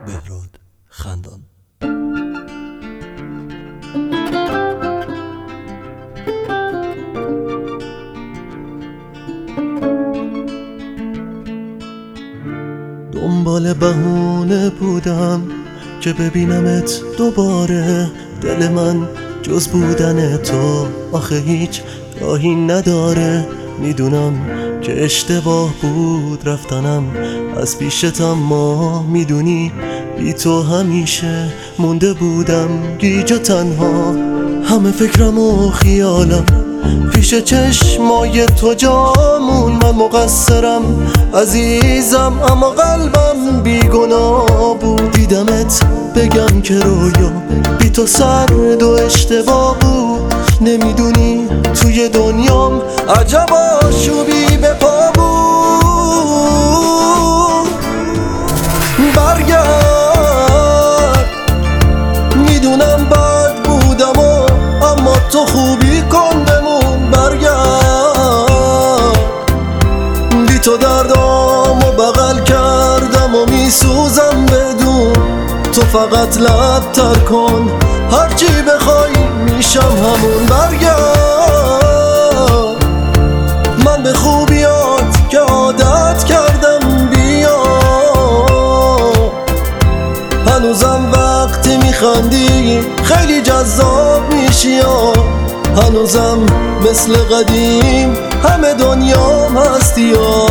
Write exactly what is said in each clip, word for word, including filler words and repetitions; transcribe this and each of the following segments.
بهراد خندان. دنبال بهونه بودم که ببینمت دوباره، دل من جز بودن تو آخه هیچ راهی نداره. میدونم که اشتباه بود رفتنم از پیشت، اما میدونی بی تو همیشه مونده بودم گیج و تنها. همه فکرم و خیالم پیش چشمای تو جامون، من مقصرم عزیزم اما قلبم بیگناه بود. دیدمت بگم که رویا بی تو سرد و اشتباه بود، نمیدونی توی دنیام عجب آشوبی به پا بود. برگرد، میدونم بد بودم و اما تو خوبی کن بمون. برگرد، بی تو دردامو بغل کردم و میسوزم بدون تو، فقط لب تر کن هرچی بخوای میشم همون. برگرد، من به خوبیات که عادت کردم بیا، هنوزم وقتی میخندی خیلی جذاب میشی، هنوزم مثل قدیم همه دنیام هستی یا.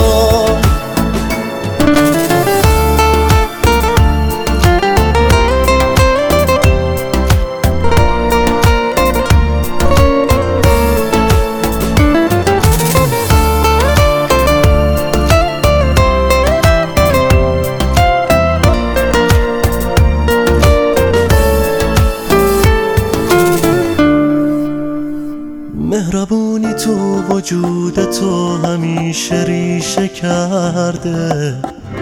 مهربونی تو وجود تو همیشه ریشه کرده،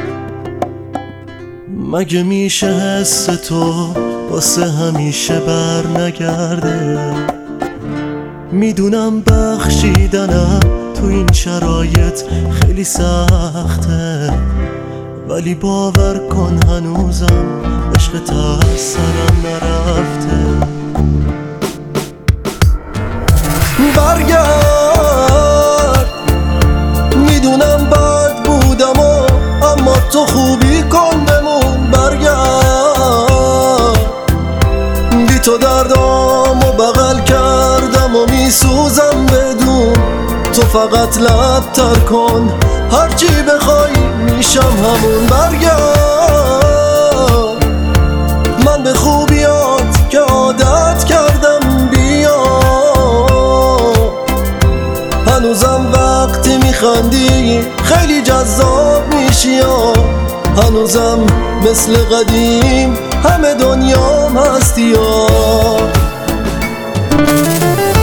مگه میشه حس تو واسه همیشه بر نگرده. میدونم بخشیدنم تو این شرایط خیلی سخته، ولی باور کن هنوزم عشق از سرم نرفته. برگرد، میدونم بد بودم و اما تو خوبی کن بمون. برگرد، بی تو دردامو بغل کردم و میسوزم بدون تو، فقط لب تر کن هرچی بخوای میشم همون. برگرد، من به خوبیات که عادت کردم بیا، هنوزم وقتی میخندی خیلی جذاب میشی، هنوزم مثل قدیم همه دنیام هستی یا.